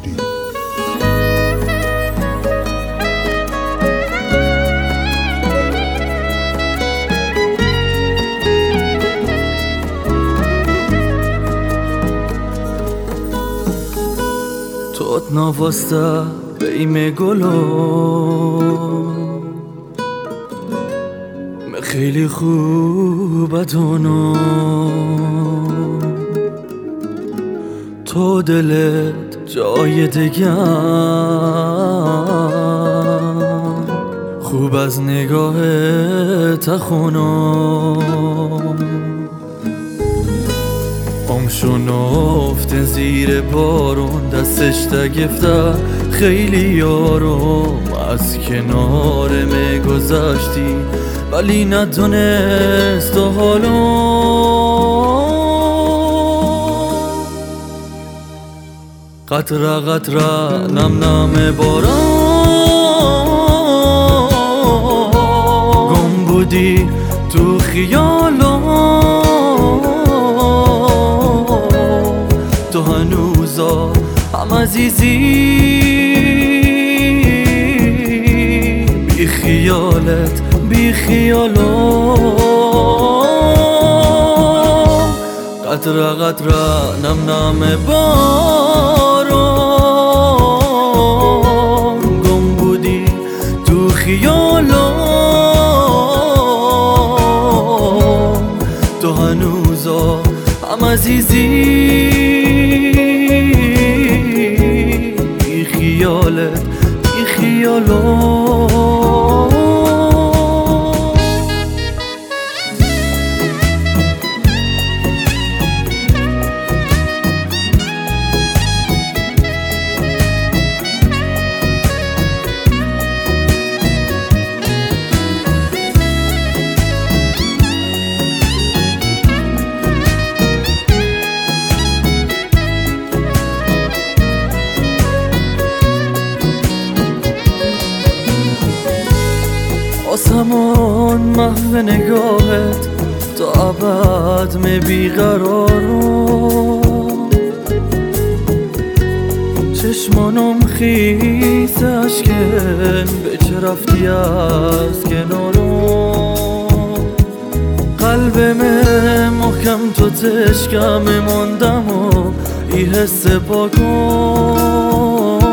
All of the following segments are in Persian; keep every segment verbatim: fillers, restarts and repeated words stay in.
شیری. توت نواسته بیم گلو خیلی خوبه دونو تو دلت جای دیگه خوب از نگاه تخونو امشون افته زیر بارون دستش تگفته خیلی یارم از کنار می گذشتی ولی ندونست حالو قطره قطره نم نم باران گم بودی تو خیالو تو هنوزا هم عزیزی بی خیالت بی خیالو قطره قطره نم نم باران گم بودی تو خیالو تو هنوزا هم عزیزی بی خیالت بی خیالو آسمان محو نگاهت تا ابد می بیقرارم چشمانم خیس اشکن به چه رفتی از کنارم قلبم محکم تو تشکم ماندم و ای حس پاکم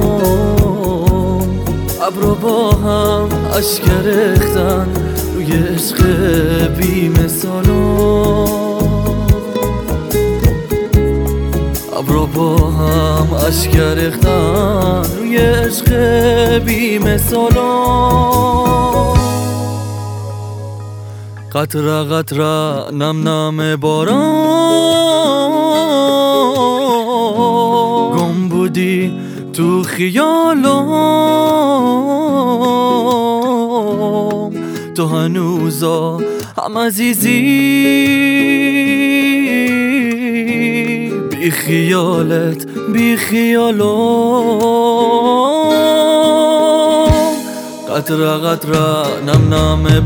ابرو با هم اشک ریختن روی عشق بی مثالو ابرو با هم اشک ریختن روی عشق بی مثالو قطره قطره نم نم باران گم بودی تو خیالم تو هنوزا هم عزیزی بی خیالت بی خیالم قطره قطره نم نم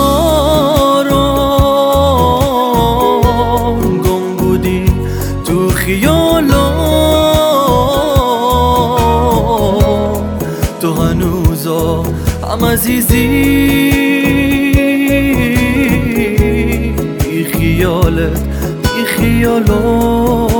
باران گم بودی تو خیالم تو هنوزا هم عزیزی بی خیالت بی خیالو